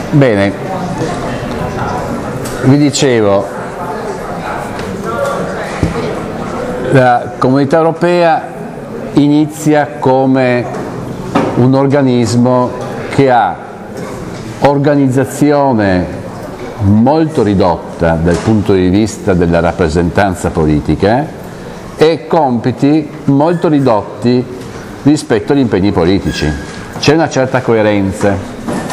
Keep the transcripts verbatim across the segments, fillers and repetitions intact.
Bene, vi dicevo, la Comunità Europea inizia come un organismo che ha organizzazione molto ridotta dal punto di vista della rappresentanza politica e compiti molto ridotti rispetto agli impegni politici. C'è una certa coerenza.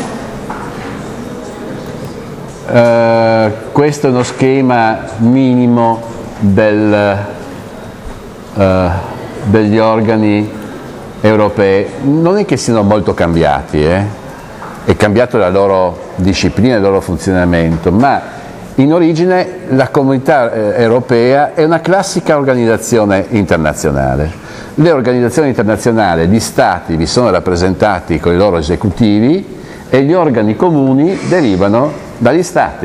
Uh, questo è uno schema minimo del, uh, degli organi europei. Non è che siano molto cambiati, eh? È cambiato la loro disciplina, il loro funzionamento, ma in origine la Comunità Europea è una classica organizzazione internazionale. Le organizzazioni internazionali, gli Stati vi sono rappresentati con i loro esecutivi e gli organi comuni derivano dagli Stati.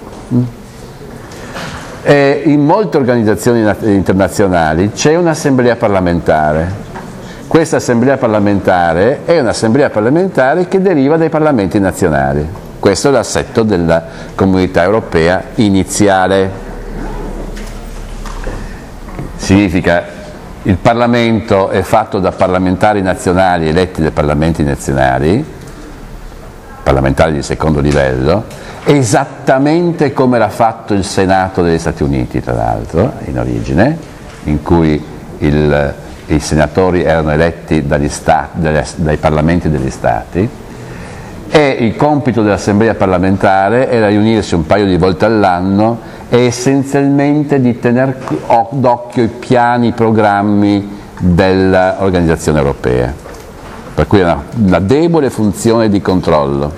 E in molte organizzazioni internazionali c'è un'assemblea parlamentare. Questa assemblea parlamentare è un'assemblea parlamentare che deriva dai parlamenti nazionali. Questo è l'assetto della Comunità Europea iniziale. Significa il Parlamento è fatto da parlamentari nazionali eletti dai parlamenti nazionali, parlamentari di secondo livello, esattamente come l'ha fatto il Senato degli Stati Uniti, tra l'altro, in origine, in cui il, i senatori erano eletti dagli stati, dai, dai parlamenti degli Stati, e il compito dell'Assemblea parlamentare era riunirsi un paio di volte all'anno e essenzialmente di tenere d'occhio i piani, i programmi dell'organizzazione europea, per cui era una debole funzione di controllo.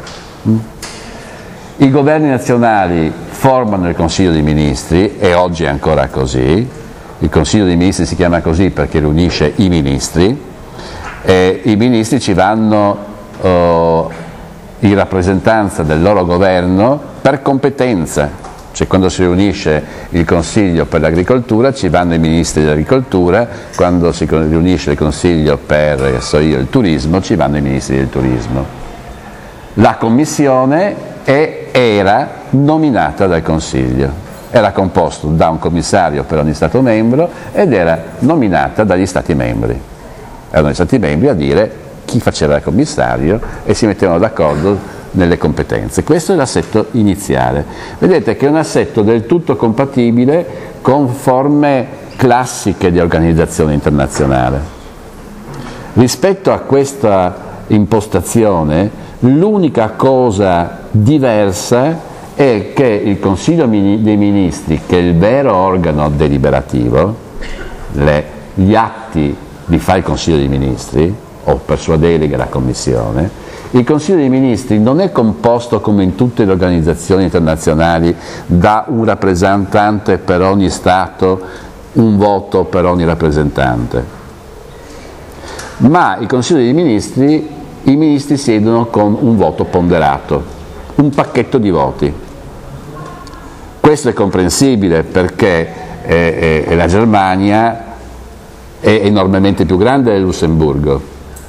I governi nazionali formano il Consiglio dei Ministri, e oggi è ancora così. Il Consiglio dei Ministri si chiama così perché riunisce i ministri, e i ministri ci vanno uh, in rappresentanza del loro governo per competenza. Cioè, quando si riunisce il Consiglio per l'agricoltura ci vanno i ministri dell'agricoltura, quando si riunisce il Consiglio per so io, il turismo ci vanno i ministri del turismo. La Commissione è, era nominata dal Consiglio, era composto da un commissario per ogni Stato membro ed era nominata dagli Stati membri. Erano gli Stati membri a dire chi faceva il commissario e si mettevano d'accordo nelle competenze. Questo è l'assetto iniziale. Vedete che è un assetto del tutto compatibile con forme classiche di organizzazione internazionale. Rispetto a questa impostazione, l'unica cosa diversa è che il Consiglio dei Ministri, che è il vero organo deliberativo, le, gli atti li fa il Consiglio dei Ministri, o per sua delega la Commissione. Il Consiglio dei Ministri non è composto, come in tutte le organizzazioni internazionali, da un rappresentante per ogni Stato, un voto per ogni rappresentante, ma il Consiglio dei Ministri, i ministri siedono con un voto ponderato, un pacchetto di voti. Questo è comprensibile perché eh, eh, la Germania è enormemente più grande del Lussemburgo.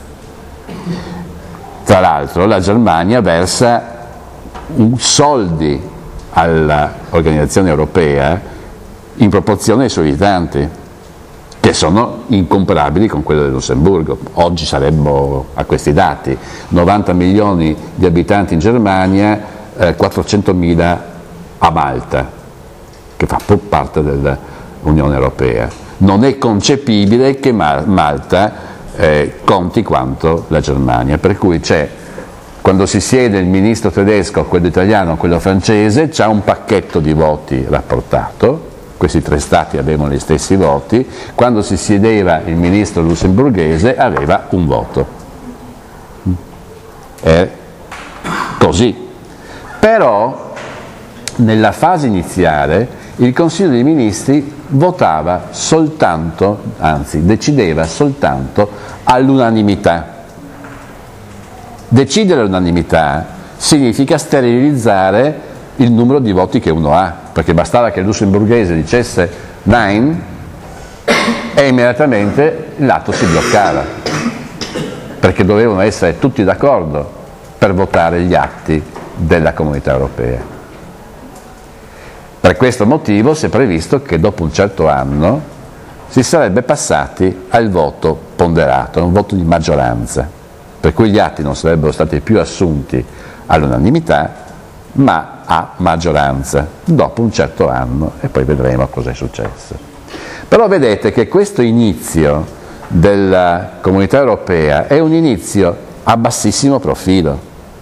Tra l'altro la Germania versa soldi all'organizzazione europea in proporzione ai suoi abitanti, che sono incomparabili con quello del Lussemburgo. Oggi saremmo a questi dati: novanta milioni di abitanti in Germania, eh, quattrocentomila a Malta, che fa parte dell'Unione Europea. Non è concepibile che Malta Eh, conti quanto la Germania, per cui c'è, quando si siede il ministro tedesco, quello italiano, quello francese, c'è un pacchetto di voti rapportato, questi tre stati avevano gli stessi voti, quando si siedeva il ministro lussemburghese aveva un voto. È così. Però nella fase iniziale il Consiglio dei Ministri votava soltanto, anzi decideva soltanto all'unanimità. Decidere all'unanimità significa sterilizzare il numero di voti che uno ha, perché bastava che il lussemburghese dicesse nine e immediatamente l'atto si bloccava, perché dovevano essere tutti d'accordo per votare gli atti della Comunità Europea. Per questo motivo si è previsto che dopo un certo anno si sarebbe passati al voto ponderato, a un voto di maggioranza, per cui gli atti non sarebbero stati più assunti all'unanimità, ma a maggioranza, dopo un certo anno, e poi vedremo cosa è successo. Però vedete che questo inizio della Comunità Europea è un inizio a bassissimo profilo.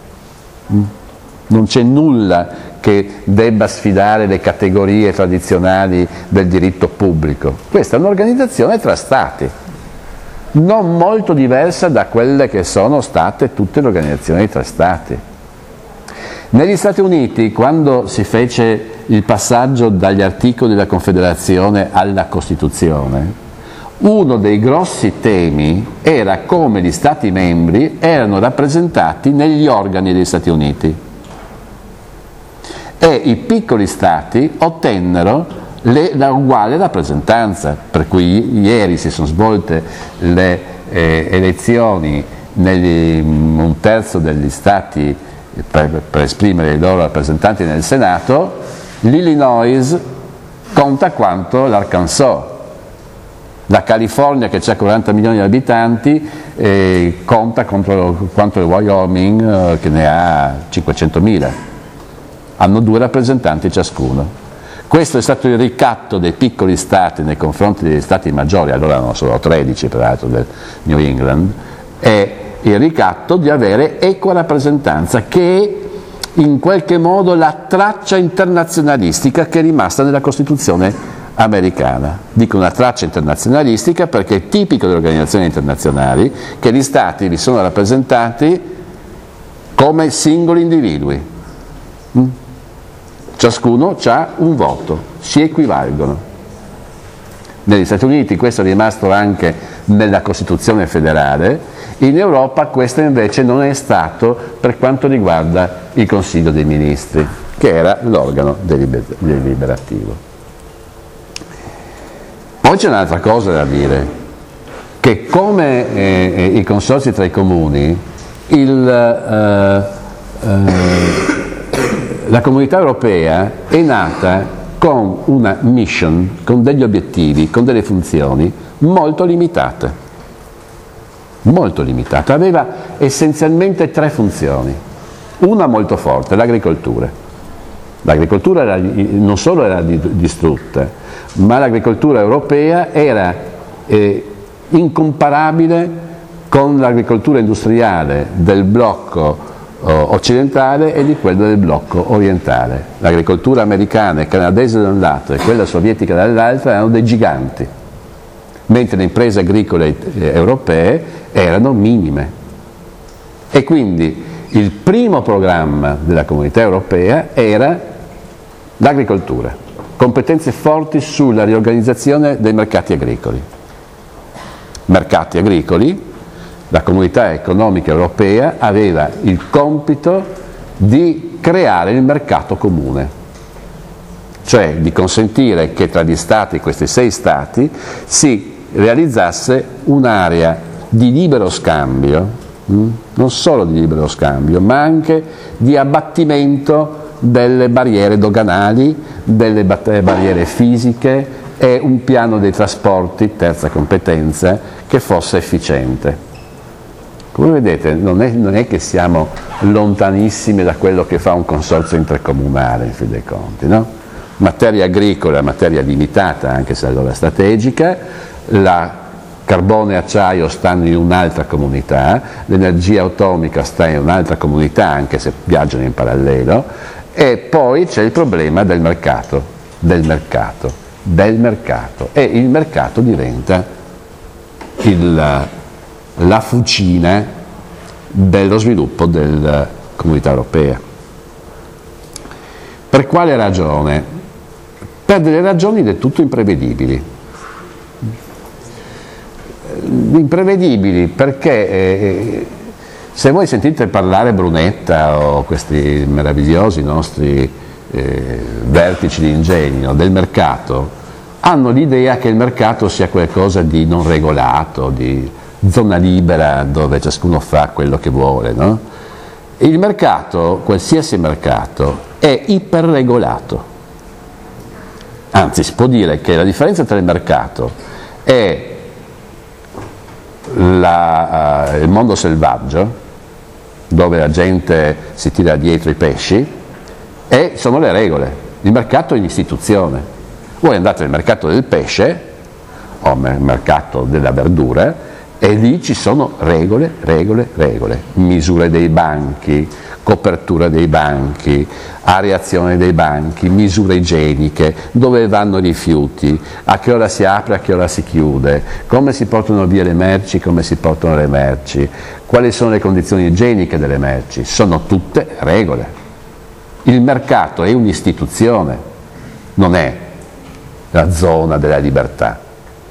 Non c'è nulla che debba sfidare le categorie tradizionali del diritto pubblico. Questa è un'organizzazione tra stati, non molto diversa da quelle che sono state tutte le organizzazioni tra stati. Negli Stati Uniti, quando si fece il passaggio dagli articoli della Confederazione alla Costituzione, uno dei grossi temi era come gli Stati membri erano rappresentati negli organi degli Stati Uniti. E i piccoli Stati ottennero le, la uguale rappresentanza, per cui ieri si sono svolte le eh, elezioni negli, un terzo degli Stati per, per esprimere i loro rappresentanti nel Senato. L'Illinois conta quanto l'Arkansas, la California, che ha quaranta milioni di abitanti, eh, conta contro, quanto il Wyoming, eh, che ne ha cinquecentomila. Hanno due rappresentanti ciascuno. Questo è stato il ricatto dei piccoli stati nei confronti degli stati maggiori, allora erano solo tredici peraltro del New England, è il ricatto di avere equa rappresentanza, che è in qualche modo la traccia internazionalistica che è rimasta nella Costituzione americana. Dico una traccia internazionalistica perché è tipico delle organizzazioni internazionali che gli stati vi sono rappresentati come singoli individui. Mm? Ciascuno ha un voto, si equivalgono. Negli Stati Uniti questo è rimasto anche nella Costituzione federale, in Europa questo invece non è stato per quanto riguarda il Consiglio dei Ministri, che era l'organo deliberativo. Poi c'è un'altra cosa da dire, che come eh, i consorzi tra i comuni, il... Eh, eh, la Comunità Europea è nata con una mission, con degli obiettivi, con delle funzioni molto limitate. Molto limitate. Aveva essenzialmente tre funzioni. Una molto forte, l'agricoltura. L'agricoltura era, non solo era distrutta, ma l'agricoltura europea era eh, incomparabile con l'agricoltura industriale del blocco occidentale e di quello del blocco orientale. L'agricoltura americana e canadese da un lato e quella sovietica dall'altro erano dei giganti, mentre le imprese agricole europee erano minime. E quindi il primo programma della Comunità Europea era l'agricoltura, competenze forti sulla riorganizzazione dei mercati agricoli. Mercati agricoli. La Comunità Economica Europea aveva il compito di creare il mercato comune, cioè di consentire che tra gli Stati, questi sei Stati, si realizzasse un'area di libero scambio, non solo di libero scambio, ma anche di abbattimento delle barriere doganali, delle barriere fisiche e un piano dei trasporti, terza competenza, che fosse efficiente. Come vedete non è, non è che siamo lontanissimi da quello che fa un consorzio intercomunale in fin dei conti, no? Materia agricola, materia limitata anche se allora strategica, la carbone e acciaio stanno in un'altra comunità, l'energia atomica sta in un'altra comunità anche se viaggiano in parallelo, e poi c'è il problema del mercato, del mercato, del mercato, e il mercato diventa il... la fucina dello sviluppo della Comunità Europea. Per quale ragione? Per delle ragioni del tutto imprevedibili. Imprevedibili perché eh, se voi sentite parlare Brunetta o questi meravigliosi nostri eh, vertici di ingegno del mercato, hanno l'idea che il mercato sia qualcosa di non regolato, di zona libera dove ciascuno fa quello che vuole, no? Il mercato, qualsiasi mercato, è iperregolato. Anzi, si può dire che la differenza tra il mercato e la, uh, il mondo selvaggio, dove la gente si tira dietro i pesci, e sono le regole. Il mercato è un'istituzione. Voi andate nel mercato del pesce o nel mercato della verdura e lì ci sono regole, regole, regole. Misure dei banchi, copertura dei banchi, areazione dei banchi, misure igieniche, dove vanno i rifiuti, a che ora si apre, a che ora si chiude, come si portano via le merci, come si portano le merci, quali sono le condizioni igieniche delle merci. Sono tutte regole. Il mercato è un'istituzione, non è la zona della libertà.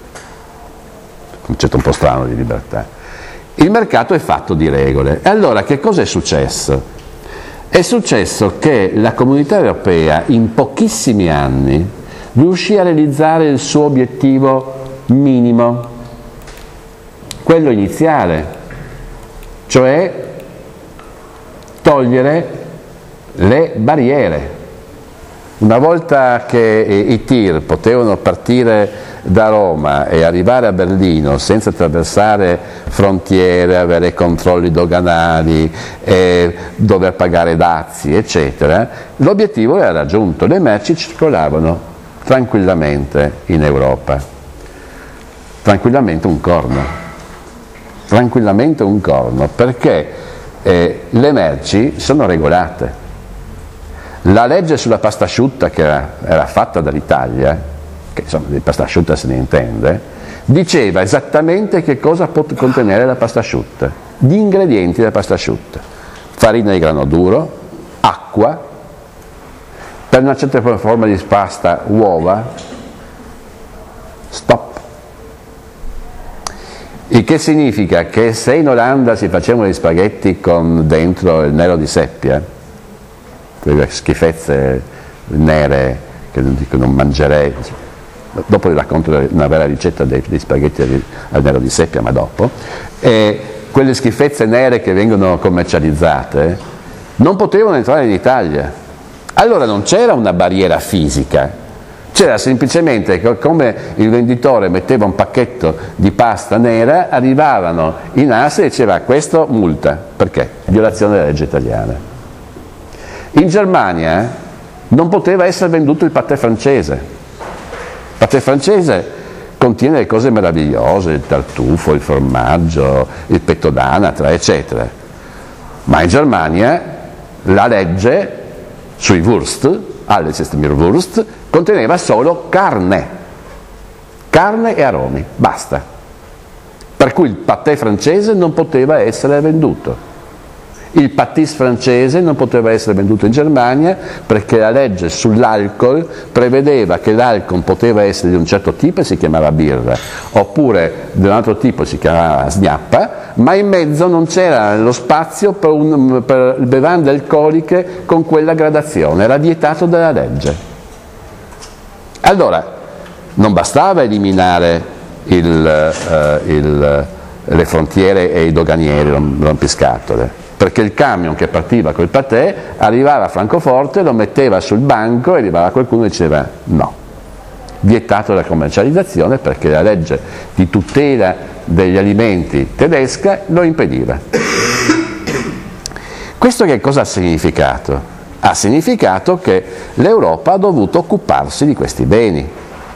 Un concetto un po' strano di libertà. Il mercato è fatto di regole. E allora che cosa è successo? È successo che la Comunità Europea in pochissimi anni riuscì a realizzare il suo obiettivo minimo, quello iniziale, cioè togliere le barriere. Una volta che i tir potevano partire da Roma e arrivare a Berlino senza attraversare frontiere, avere controlli doganali, e dover pagare dazi, eccetera, l'obiettivo era raggiunto. Le merci circolavano tranquillamente in Europa. Tranquillamente un corno. Tranquillamente un corno, perché eh, le merci sono regolate. La legge sulla pasta asciutta, che era, era fatta dall'Italia, che insomma di pasta asciutta se ne intende, diceva esattamente che cosa può contenere la pasta asciutta, gli ingredienti della pasta asciutta: farina di grano duro, acqua, per una certa forma di pasta uova, stop. Il che significa che se in Olanda si facevano gli spaghetti con dentro il nero di seppia, quelle schifezze nere che non mangerei, dopo vi racconto una vera ricetta dei, dei spaghetti al nero di seppia, ma dopo, e quelle schifezze nere che vengono commercializzate non potevano entrare in Italia. Allora non c'era una barriera fisica, c'era semplicemente che come il venditore metteva un pacchetto di pasta nera, arrivavano in Asia e diceva: questo multa, perché? Violazione della legge italiana. In Germania non poteva essere venduto il patè francese. Il patè francese contiene le cose meravigliose, il tartufo, il formaggio, il petto d'anatra, eccetera. Ma in Germania la legge sui Wurst, alles ist mir Wurst, conteneva solo carne. Carne e aromi, basta. Per cui il patè francese non poteva essere venduto. Il pastis francese non poteva essere venduto in Germania perché la legge sull'alcol prevedeva che l'alcol poteva essere di un certo tipo e si chiamava birra, oppure di un altro tipo si chiamava sgnappa, ma in mezzo non c'era lo spazio per, un, per bevande alcoliche con quella gradazione, era vietato dalla legge. Allora, non bastava eliminare il, uh, il, le frontiere e i doganieri, rompiscatole, perché il camion che partiva col patè arrivava a Francoforte, lo metteva sul banco e arrivava qualcuno e diceva no, vietato la commercializzazione perché la legge di tutela degli alimenti tedesca lo impediva. Questo che cosa ha significato? Ha significato che l'Europa ha dovuto occuparsi di questi beni.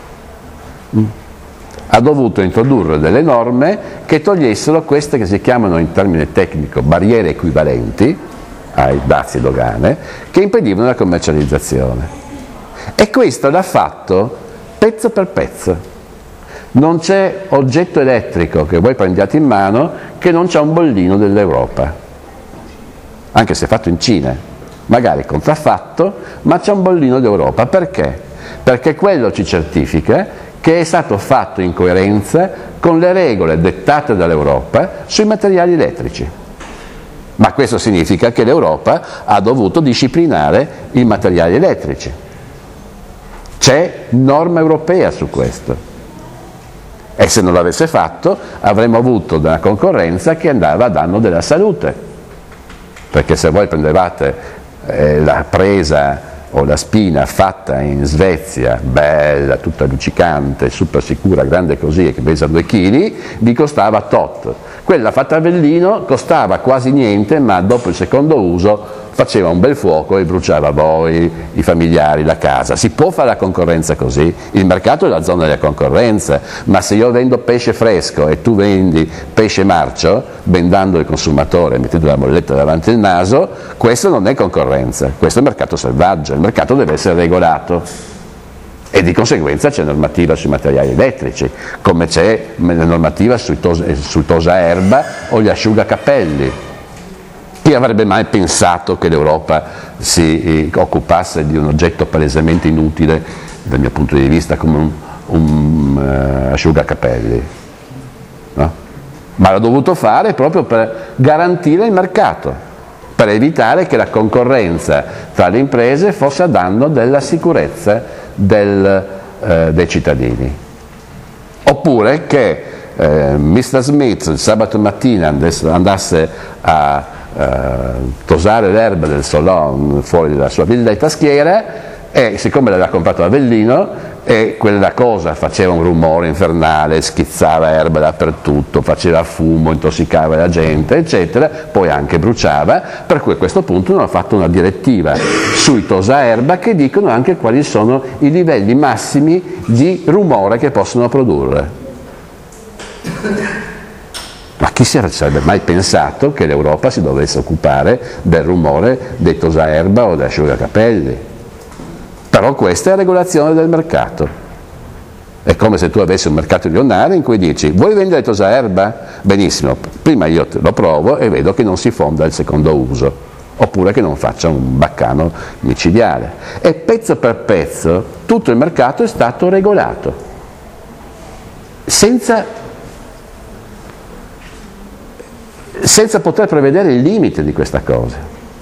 Ha dovuto introdurre delle norme che togliessero queste che si chiamano in termine tecnico barriere equivalenti ai dazi e dogane, che impedivano la commercializzazione. E questo l'ha fatto pezzo per pezzo. Non c'è oggetto elettrico che voi prendiate in mano che non c'ha un bollino dell'Europa, anche se fatto in Cina, magari contraffatto, ma c'è un bollino d'Europa. Perché? Perché quello ci certifica che è stato fatto in coerenza con le regole dettate dall'Europa sui materiali elettrici. Ma questo significa che l'Europa ha dovuto disciplinare i materiali elettrici. C'è norma europea su questo. E se non l'avesse fatto avremmo avuto una concorrenza che andava a danno della salute. perché se voi prendevate eh, la presa o la spina fatta in Svezia, bella, tutta luccicante, super sicura, grande così, che pesa due chili, vi costava tot. Quella fatta a Avellino costava quasi niente, ma dopo il secondo uso faceva un bel fuoco e bruciava voi, i familiari, la casa. Si può fare la concorrenza così? Il mercato è la zona della concorrenza, ma se io vendo pesce fresco e tu vendi pesce marcio, bendando il consumatore, mettendo la molletta davanti al naso, questo non è concorrenza, questo è mercato selvaggio, il mercato deve essere regolato. E di conseguenza c'è normativa sui materiali elettrici, come c'è la normativa sui tos- sul tosaerba o gli asciugacapelli. Chi avrebbe mai pensato che l'Europa si eh, occupasse di un oggetto palesemente inutile dal mio punto di vista come un, un uh, asciugacapelli? No? Ma l'ha dovuto fare proprio per garantire il mercato, per evitare che la concorrenza tra le imprese fosse a danno della sicurezza del, eh, dei cittadini. Oppure che eh, mister Smith il sabato mattina andasse a eh, tosare l'erba del Solon fuori dalla sua villetta a Schiera e siccome l'aveva comprato a Avellino e quella cosa faceva un rumore infernale, schizzava erba dappertutto, faceva fumo, intossicava la gente, eccetera, poi anche bruciava, per cui a questo punto hanno fatto una direttiva sui tosaerba che dicono anche quali sono i livelli massimi di rumore che possono produrre. Ma chi si sarebbe mai pensato che l'Europa si dovesse occupare del rumore dei tosaerba o degli asciugacapelli? Però questa è la regolazione del mercato. È come se tu avessi un mercato rionale in cui dici: vuoi vendere tosaerba? Benissimo, prima io lo provo e vedo che non si fonda il secondo uso, oppure che non faccia un baccano micidiale. E pezzo per pezzo tutto il mercato è stato regolato, senza senza poter prevedere il limite di questa cosa.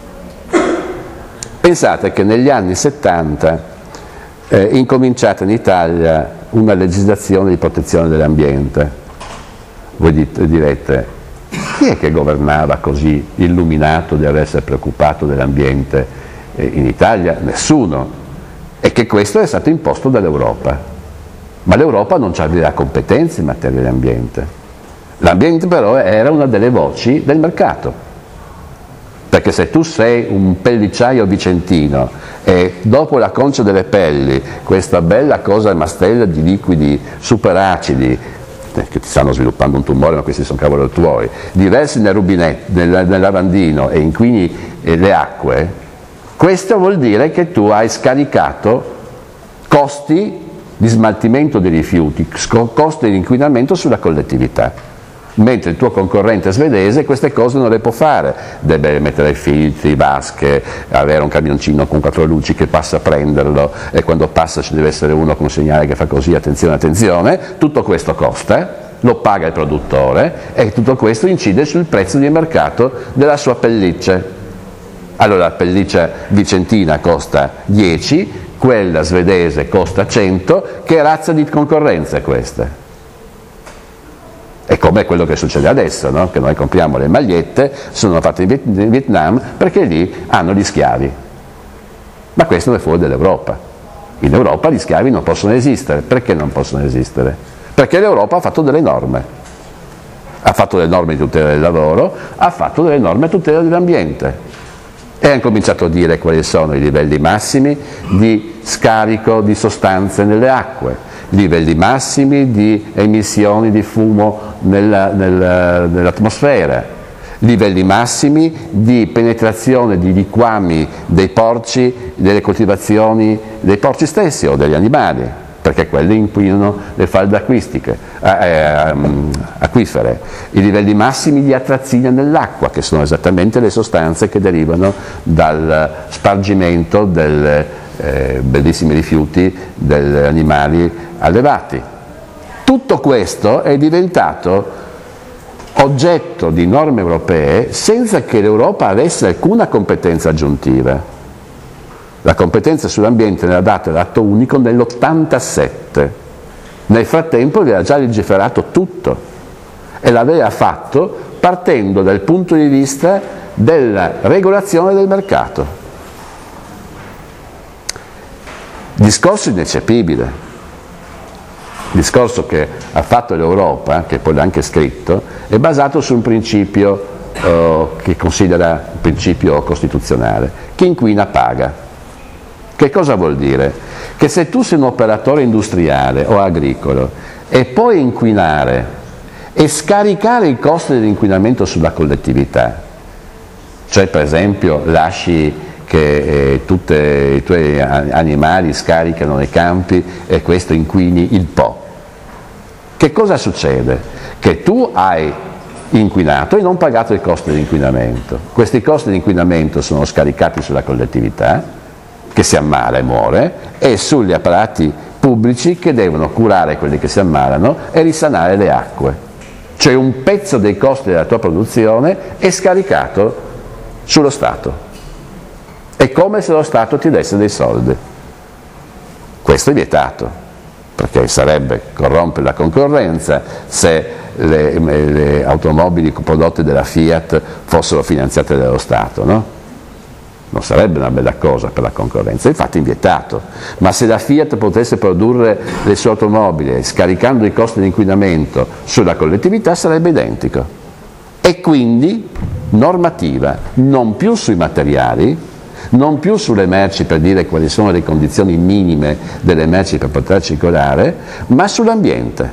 Pensate che negli anni settanta è incominciata in Italia una legislazione di protezione dell'ambiente. Voi dite, direte, chi è che governava così illuminato di essere preoccupato dell'ambiente in Italia? Nessuno. E che questo è stato imposto dall'Europa. Ma l'Europa non aveva competenze in materia di ambiente. L'ambiente però era una delle voci del mercato, perché se tu sei un pellicciaio vicentino e dopo la concia delle pelli, questa bella cosa mastella di liquidi superacidi, eh, che ti stanno sviluppando un tumore, ma questi sono cavoli tuoi, diversi nel rubinetto, nel, nel lavandino e inquini eh, le acque, questo vuol dire che tu hai scaricato costi di smaltimento dei rifiuti, costi di inquinamento sulla collettività. Mentre il tuo concorrente svedese queste cose non le può fare, deve mettere filtri, vasche, avere un camioncino con quattro luci che passa a prenderlo e quando passa ci deve essere uno con un segnale che fa così, attenzione, attenzione, tutto questo costa, lo paga il produttore e tutto questo incide sul prezzo di mercato della sua pelliccia. Allora la pelliccia vicentina costa dieci, quella svedese costa cento, che razza di concorrenza è questa? È come quello che succede adesso, no? Che noi compriamo le magliette, sono fatte in Vietnam perché lì hanno gli schiavi. Ma questo non è fuori dall'Europa. In Europa gli schiavi non possono esistere. Perché non possono esistere? Perché l'Europa ha fatto delle norme. Ha fatto delle norme di tutela del lavoro, ha fatto delle norme a tutela dell'ambiente. E ha cominciato a dire quali sono i livelli massimi di scarico di sostanze nelle acque, livelli massimi di emissioni di fumo nella, nella, nell'atmosfera, livelli massimi di penetrazione di liquami dei porci, delle coltivazioni dei porci stessi o degli animali, perché quelli inquinano le falde acquistiche, eh, acquifere, i livelli massimi di atrazina nell'acqua, che sono esattamente le sostanze che derivano dal spargimento dei eh, bellissimi rifiuti degli animali allevati. Tutto questo è diventato oggetto di norme europee senza che l'Europa avesse alcuna competenza aggiuntiva. La competenza sull'ambiente era data l'atto unico nell'ottantasette. Nel frattempo aveva già legiferato tutto e l'aveva fatto partendo dal punto di vista della regolazione del mercato. Discorso ineccepibile, discorso che ha fatto l'Europa, che poi l'ha anche scritto, è basato su un principio eh, che considera un principio costituzionale: chi inquina paga. Che cosa vuol dire? Che se tu sei un operatore industriale o agricolo e puoi inquinare e scaricare i costi dell'inquinamento sulla collettività, cioè per esempio lasci che eh, tutti i tuoi animali scaricano nei campi e questo inquini il Po, che cosa succede? Che tu hai inquinato e non pagato i costi di inquinamento. Questi costi di inquinamento sono scaricati sulla collettività, che si ammala e muore, e sugli apparati pubblici che devono curare quelli che si ammalano e risanare le acque. Cioè un pezzo dei costi della tua produzione è scaricato sullo Stato. È come se lo Stato ti desse dei soldi. Questo è vietato, perché sarebbe corrompere la concorrenza se le, le automobili prodotte dalla Fiat fossero finanziate dallo Stato, no? Non sarebbe una bella cosa per la concorrenza, infatti è vietato. Ma se la Fiat potesse produrre le sue automobili scaricando i costi di inquinamento sulla collettività, sarebbe identico. E quindi normativa non più sui materiali, non più sulle merci per dire quali sono le condizioni minime delle merci per poter circolare, ma sull'ambiente.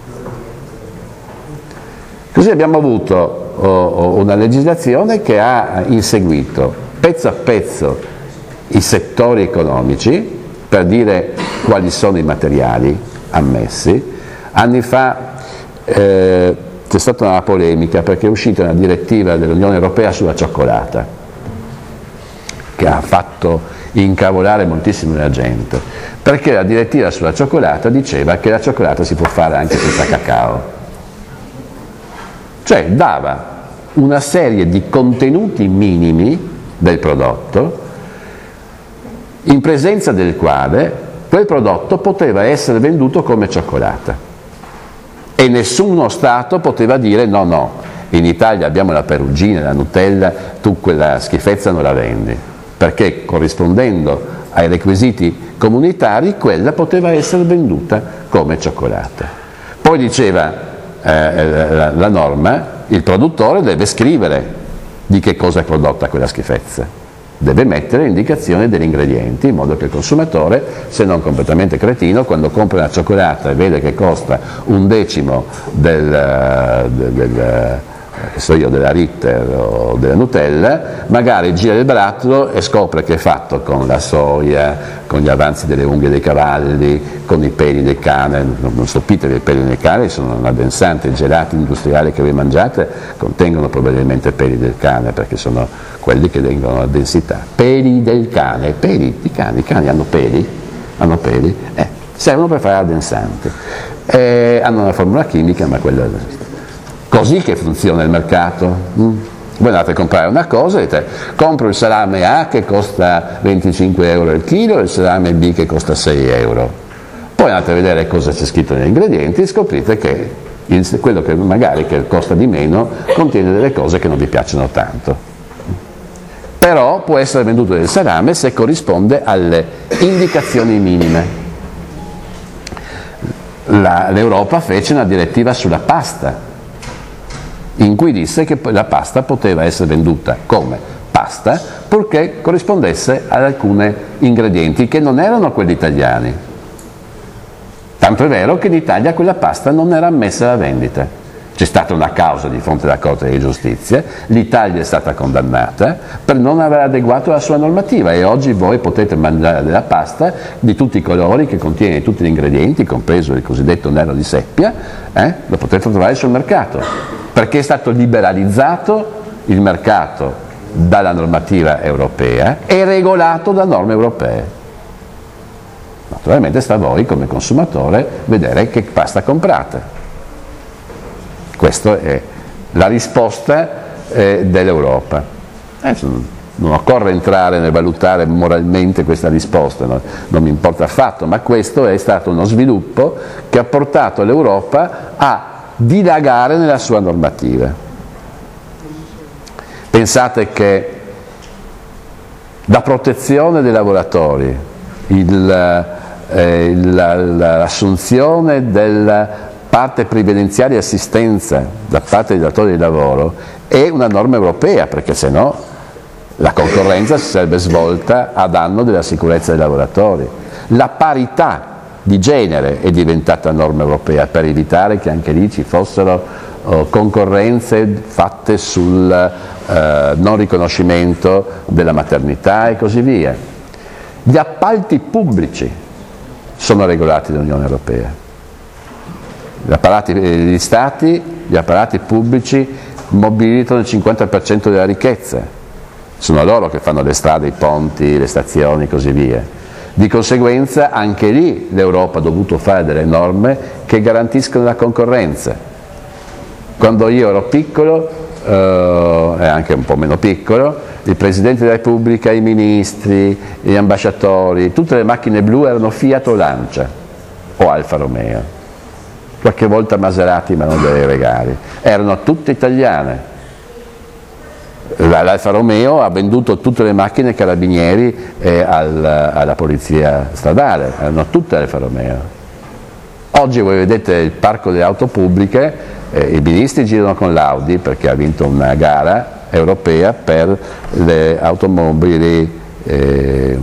Così abbiamo avuto oh, una legislazione che ha inseguito pezzo a pezzo i settori economici per dire quali sono i materiali ammessi. Anni fa eh, c'è stata una polemica perché è uscita una direttiva dell'Unione Europea sulla cioccolata che ha fatto incavolare moltissimo la gente, perché la direttiva sulla cioccolata diceva che la cioccolata si può fare anche senza cacao, cioè dava una serie di contenuti minimi del prodotto in presenza del quale quel prodotto poteva essere venduto come cioccolata e nessuno Stato poteva dire no no, in Italia abbiamo la Perugina, la Nutella, tu quella schifezza non la vendi, perché corrispondendo ai requisiti comunitari quella poteva essere venduta come cioccolata. Poi diceva eh, la, la norma, il produttore deve scrivere di che cosa è prodotta quella schifezza, deve mettere indicazione degli ingredienti in modo che il consumatore, se non completamente cretino, quando compra una cioccolata e vede che costa un decimo del, del, del che so io, della Ritter o della Nutella, magari gira il barattolo e scopre che è fatto con la soia, con gli avanzi delle unghie dei cavalli, con i peli del cane. Non stupitevi, i peli del cane sono un addensante. I gelati industriali che voi mangiate contengono probabilmente peli del cane, perché sono quelli che vengono a densità. Peli del cane, peli di cani, i cani hanno peli, hanno peli, eh, servono per fare addensante. Eh, hanno una formula chimica, ma quella così che funziona il mercato. Mm. Voi andate a comprare una cosa e dite: compro il salame A che costa venticinque euro il chilo e il salame B che costa sei euro. Poi andate a vedere cosa c'è scritto negli ingredienti e scoprite che il, quello che magari che costa di meno contiene delle cose che non vi piacciono tanto. Però può essere venduto del salame se corrisponde alle indicazioni minime. La, L'Europa fece una direttiva sulla pasta, in cui disse che la pasta poteva essere venduta come pasta purché corrispondesse ad alcuni ingredienti che non erano quelli italiani. Tanto è vero che in Italia quella pasta non era ammessa alla vendita. C'è stata una causa di fronte alla Corte di Giustizia, l'Italia è stata condannata per non aver adeguato la sua normativa e oggi voi potete mangiare della pasta di tutti i colori che contiene tutti gli ingredienti, compreso il cosiddetto nero di seppia, eh? Lo potete trovare sul mercato, perché è stato liberalizzato il mercato dalla normativa europea e regolato da norme europee. Naturalmente sta a voi come consumatore vedere che pasta comprate. Questa è la risposta eh, dell'Europa. Adesso non occorre entrare nel valutare moralmente questa risposta, no? Non mi importa affatto, ma questo è stato uno sviluppo che ha portato l'Europa a dilagare nella sua normativa. Pensate che la protezione dei lavoratori, il, eh, l'assunzione della parte previdenziale e assistenza da parte dei datori di lavoro è una norma europea, perché se no la concorrenza si sarebbe svolta a danno della sicurezza dei lavoratori. La parità di genere è diventata norma europea per evitare che anche lì ci fossero oh, concorrenze fatte sul eh, non riconoscimento della maternità e così via. Gli appalti pubblici sono regolati dall'Unione Europea. Gli, apparati, gli Stati, gli apparati pubblici mobilitano il cinquanta per cento della ricchezza. Sono loro che fanno le strade, i ponti, le stazioni e così via. Di conseguenza anche lì l'Europa ha dovuto fare delle norme che garantiscono la concorrenza. Quando io ero piccolo, eh, e anche un po' meno piccolo, il Presidente della Repubblica, i ministri, gli ambasciatori, tutte le macchine blu erano Fiat o Lancia o Alfa Romeo. Qualche volta Maserati, ma non dei regali. Erano tutte italiane. L'Alfa Romeo ha venduto tutte le macchine ai carabinieri e al, alla polizia stradale, erano tutte Alfa Romeo. Oggi voi vedete il parco delle auto pubbliche, eh, i ministri girano con l'Audi perché ha vinto una gara europea per le automobili eh,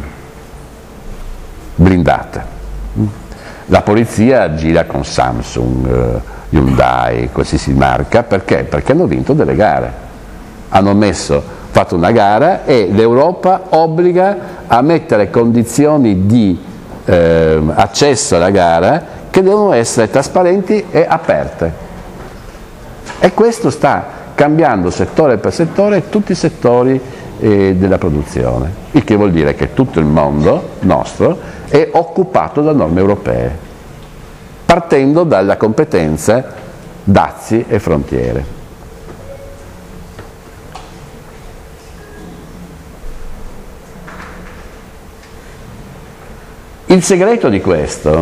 blindate. La polizia gira con Samsung, eh, Hyundai, qualsiasi marca, perché? Perché hanno vinto delle gare. Hanno messo, fatto una gara e l'Europa obbliga a mettere condizioni di eh, accesso alla gara che devono essere trasparenti e aperte. E questo sta cambiando settore per settore tutti i settori eh, della produzione, il che vuol dire che tutto il mondo nostro è occupato da norme europee, partendo dalla competenza dazi e frontiere. Il segreto di questo,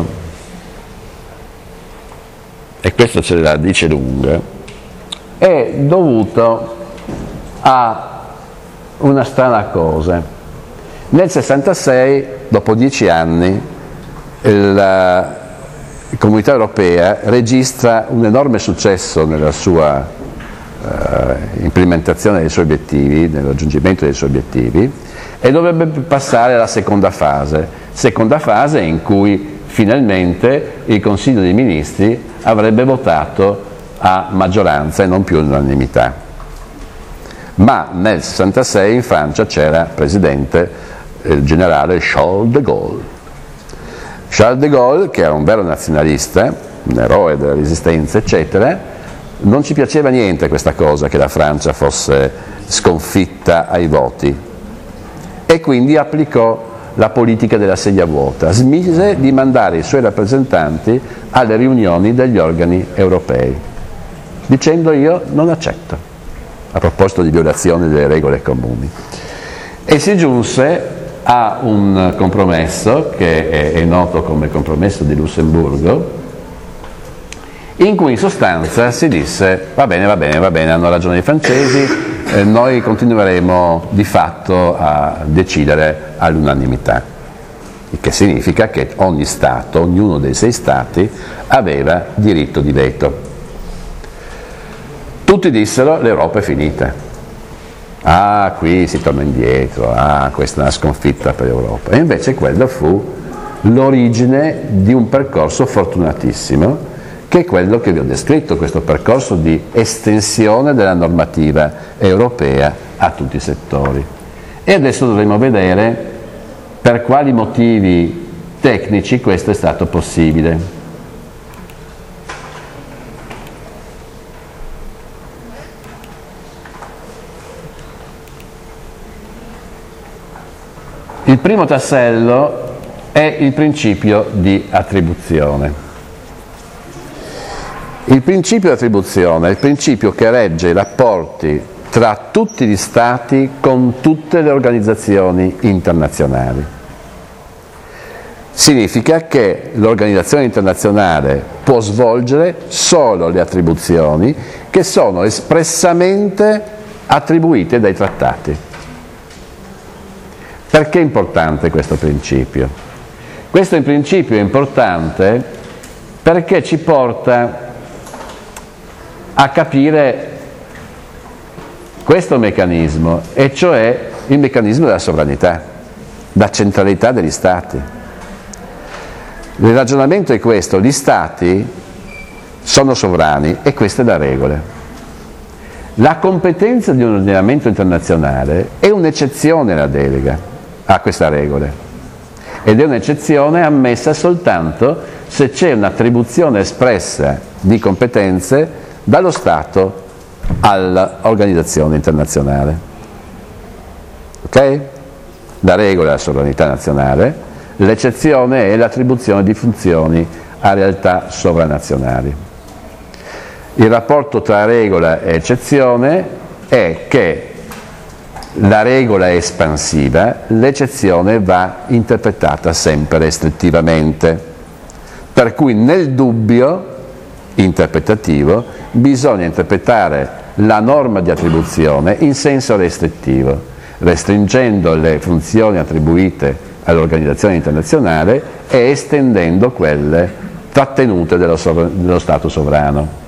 e questo ce la dice lunga, è dovuto a una strana cosa. Nel sessantasei, dopo dieci anni, la Comunità Europea registra un enorme successo nella sua eh, implementazione dei suoi obiettivi, nel raggiungimento dei suoi obiettivi, e dovrebbe passare alla seconda fase. Seconda fase in cui finalmente il Consiglio dei Ministri avrebbe votato a maggioranza e non più all'unanimità. Ma nel sessantasei in Francia c'era presidente il generale Charles de Gaulle. Charles de Gaulle, che era un vero nazionalista, un eroe della resistenza, eccetera, non ci piaceva niente questa cosa che la Francia fosse sconfitta ai voti e quindi applicò la politica della sedia vuota, smise di mandare i suoi rappresentanti alle riunioni degli organi europei, dicendo io non accetto, a proposito di violazione delle regole comuni. E si giunse a un compromesso, che è, è noto come compromesso di Lussemburgo, in cui in sostanza si disse va bene, va bene, va bene, hanno ragione i francesi, eh, noi continueremo di fatto a decidere all'unanimità, il che significa che ogni Stato, ognuno dei sei Stati, aveva diritto di veto. Tutti dissero l'Europa è finita, ah qui si torna indietro, ah questa è una sconfitta per l'Europa, e invece quella fu l'origine di un percorso fortunatissimo, che è quello che vi ho descritto, questo percorso di estensione della normativa europea a tutti i settori. E adesso dovremo vedere per quali motivi tecnici questo è stato possibile. Il primo tassello è il principio di attribuzione. Il principio di attribuzione è il principio che regge i rapporti tra tutti gli Stati con tutte le organizzazioni internazionali. Significa che l'organizzazione internazionale può svolgere solo le attribuzioni che sono espressamente attribuite dai trattati. Perché è importante questo principio? Questo principio è importante perché ci porta a capire questo meccanismo, e cioè il meccanismo della sovranità, la centralità degli Stati. Il ragionamento è questo: gli Stati sono sovrani e questa è la regola. La competenza di un ordinamento internazionale è un'eccezione alla delega, a questa regola, ed è un'eccezione ammessa soltanto se c'è un'attribuzione espressa di competenze dallo Stato all'organizzazione internazionale. Ok? La regola è la sovranità nazionale, l'eccezione è l'attribuzione di funzioni a realtà sovranazionali. Il rapporto tra regola e eccezione è che la regola è espansiva, l'eccezione va interpretata sempre restrittivamente, per cui nel dubbio interpretativo bisogna interpretare la norma di attribuzione in senso restrittivo, restringendo le funzioni attribuite all'organizzazione internazionale e estendendo quelle trattenute dello, dello Stato sovrano.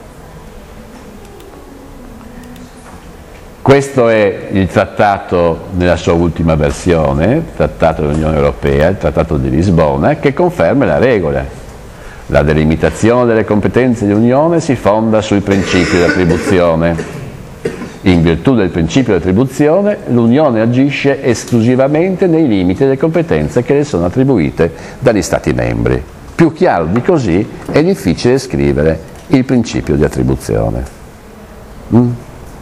Questo è il trattato nella sua ultima versione, il trattato dell'Unione Europea, il trattato di Lisbona, che conferma la regola. La delimitazione delle competenze dell'Unione si fonda sui principi di attribuzione. In virtù del principio di attribuzione, l'Unione agisce esclusivamente nei limiti delle competenze che le sono attribuite dagli Stati membri. Più chiaro di così è difficile scrivere il principio di attribuzione. Mm?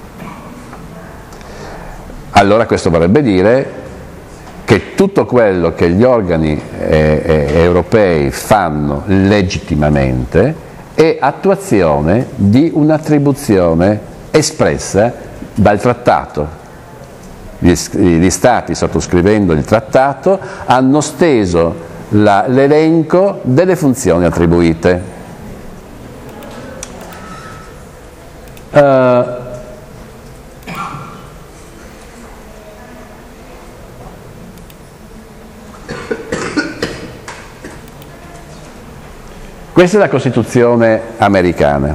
Allora questo vorrebbe dire che tutto quello che gli organi eh, eh, europei fanno legittimamente è attuazione di un'attribuzione espressa dal trattato. Gli, gli Stati, sottoscrivendo il trattato, hanno steso la, l'elenco delle funzioni attribuite. Uh, Questa è la Costituzione americana.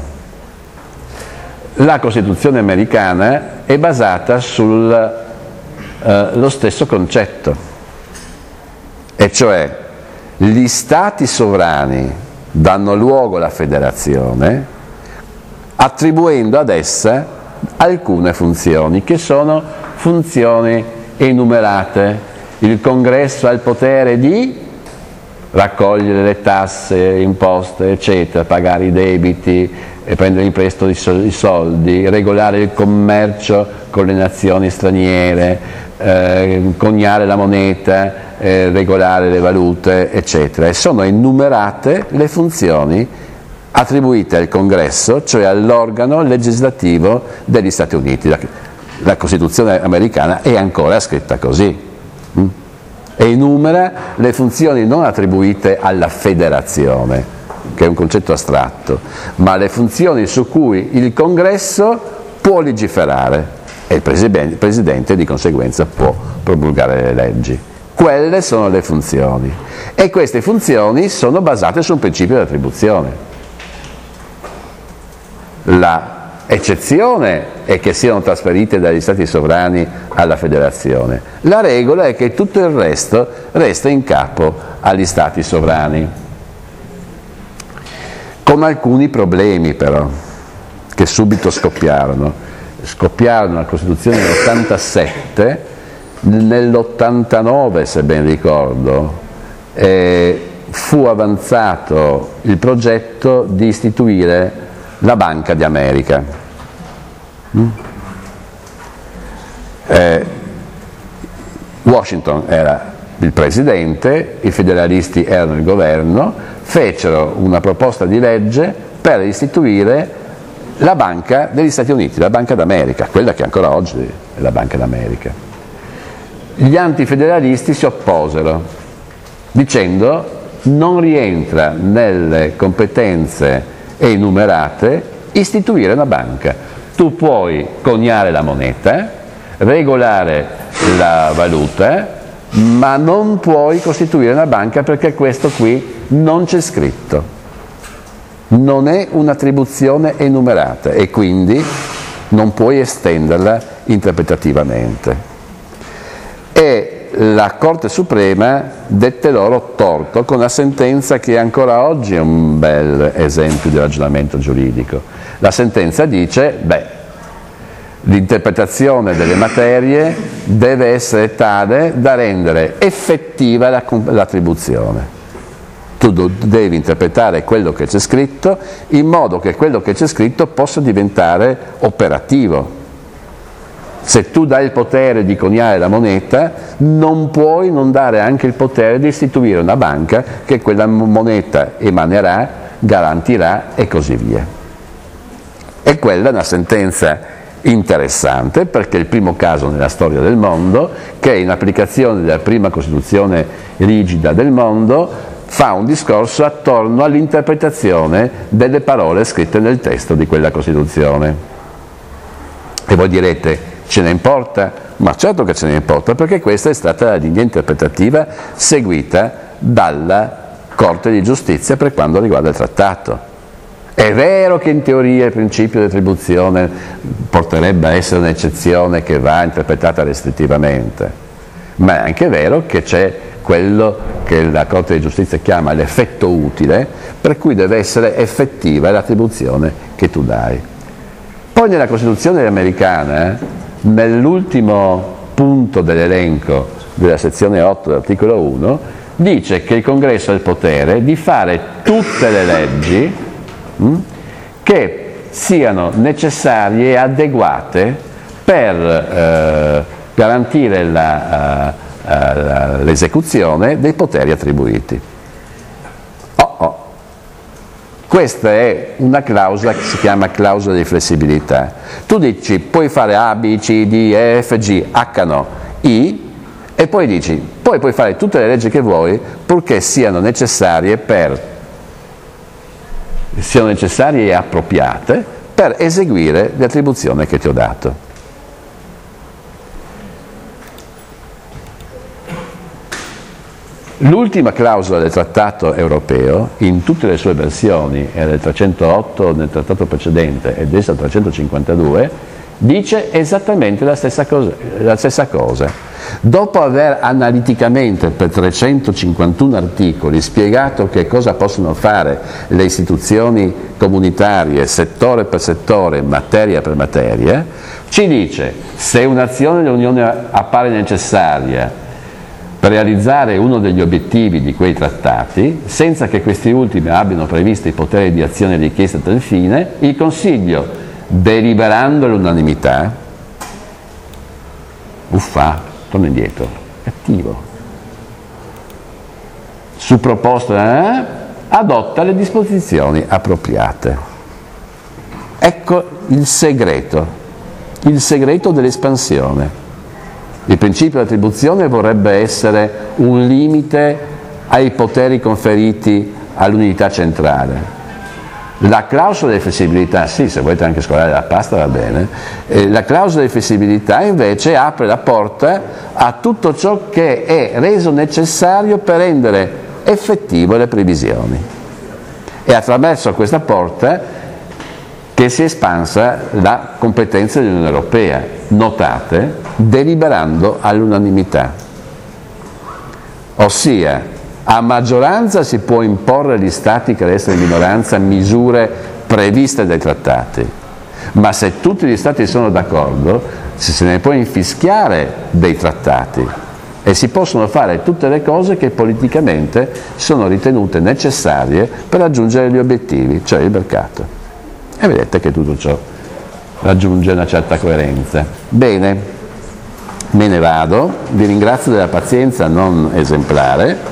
La Costituzione americana è basata sullo eh, stesso concetto, e cioè gli Stati sovrani danno luogo alla federazione attribuendo ad essa alcune funzioni che sono funzioni enumerate. Il Congresso ha il potere di raccogliere le tasse, imposte, eccetera, pagare i debiti, e prendere in prestito i soldi, regolare il commercio con le nazioni straniere, eh, coniare la moneta, eh, regolare le valute, eccetera. E sono enumerate le funzioni attribuite al Congresso, cioè all'organo legislativo degli Stati Uniti. La, la Costituzione americana è ancora scritta così. Mm? E enumera le funzioni non attribuite alla federazione, che è un concetto astratto, ma le funzioni su cui il Congresso può legiferare e il Presidente, il Presidente di conseguenza può promulgare le leggi. Quelle sono le funzioni, e queste funzioni sono basate su un principio di attribuzione. La eccezione è che siano trasferite dagli Stati sovrani alla federazione. La regola è che tutto il resto resta in capo agli Stati sovrani, con alcuni problemi però, che subito scoppiarono. Scoppiarono la Costituzione nell'ottantasette, nell'ottantanove, se ben ricordo, eh, fu avanzato il progetto di istituire la Banca di America. Mm? Eh, Washington era il presidente, i federalisti erano il governo, fecero una proposta di legge per istituire la Banca degli Stati Uniti, la Banca d'America, quella che ancora oggi è la Banca d'America. Gli antifederalisti si opposero, dicendo non rientra nelle competenze enumerate istituire una banca. Tu puoi coniare la moneta, regolare la valuta, ma non puoi costituire una banca perché questo qui non c'è scritto. Non è un'attribuzione enumerata e quindi non puoi estenderla interpretativamente. E la Corte Suprema dette loro torto con la sentenza che ancora oggi è un bel esempio di ragionamento giuridico. La sentenza dice, beh, l'interpretazione delle materie deve essere tale da rendere effettiva l'attribuzione. Tu devi interpretare quello che c'è scritto in modo che quello che c'è scritto possa diventare operativo. Se tu dai il potere di coniare la moneta, non puoi non dare anche il potere di istituire una banca che quella moneta emanerà, garantirà e così via. E quella è una sentenza interessante perché è il primo caso nella storia del mondo che in applicazione della prima Costituzione rigida del mondo fa un discorso attorno all'interpretazione delle parole scritte nel testo di quella Costituzione. E voi direte, ce ne importa? Ma certo che ce ne importa, perché questa è stata la linea interpretativa seguita dalla Corte di Giustizia per quanto riguarda il trattato. È vero che in teoria il principio di attribuzione porterebbe a essere un'eccezione che va interpretata restrittivamente, ma è anche vero che c'è quello che la Corte di Giustizia chiama l'effetto utile, per cui deve essere effettiva l'attribuzione che tu dai. Poi nella Costituzione americana, nell'ultimo punto dell'elenco della sezione otto dell'articolo uno, dice che il Congresso ha il potere di fare tutte le leggi mh, che siano necessarie e adeguate per eh, garantire la, uh, uh, l'esecuzione dei poteri attribuiti. Oh, oh. Questa è una clausola che si chiama clausola di flessibilità. Tu dici puoi fare A, B, C, D, E, F, G, H, no, I, e poi dici poi puoi fare tutte le leggi che vuoi purché siano necessarie per siano necessarie e appropriate per eseguire l'attribuzione che ti ho dato. L'ultima clausola del trattato europeo, in tutte le sue versioni, era del trecentootto nel trattato precedente ed adesso il trecentocinquantadue, dice esattamente la stessa cosa, la stessa cosa. Dopo aver analiticamente per trecentocinquantuno articoli spiegato che cosa possono fare le istituzioni comunitarie, settore per settore, materia per materia, ci dice se un'azione dell'Unione appare necessaria per realizzare uno degli obiettivi di quei trattati, senza che questi ultimi abbiano previsto i poteri di azione richiesti a tal fine, il Consiglio, deliberando all'unanimità, uffa, torna indietro, cattivo, su proposta, eh, adotta le disposizioni appropriate. Ecco il segreto, il segreto dell'espansione. Il principio di attribuzione vorrebbe essere un limite ai poteri conferiti all'unità centrale. La clausola di flessibilità, sì, se volete anche scolare la pasta va bene, eh, la clausola di flessibilità invece apre la porta a tutto ciò che è reso necessario per rendere effettive le previsioni. E attraverso questa porta che si è espansa la competenza dell'Unione Europea, notate, deliberando all'unanimità. Ossia, a maggioranza si può imporre agli Stati che restano in minoranza misure previste dai trattati, ma se tutti gli Stati sono d'accordo, se ne può infischiare dei trattati e si possono fare tutte le cose che politicamente sono ritenute necessarie per raggiungere gli obiettivi, cioè il mercato. E vedete che tutto ciò raggiunge una certa coerenza. Bene, me ne vado, vi ringrazio della pazienza non esemplare.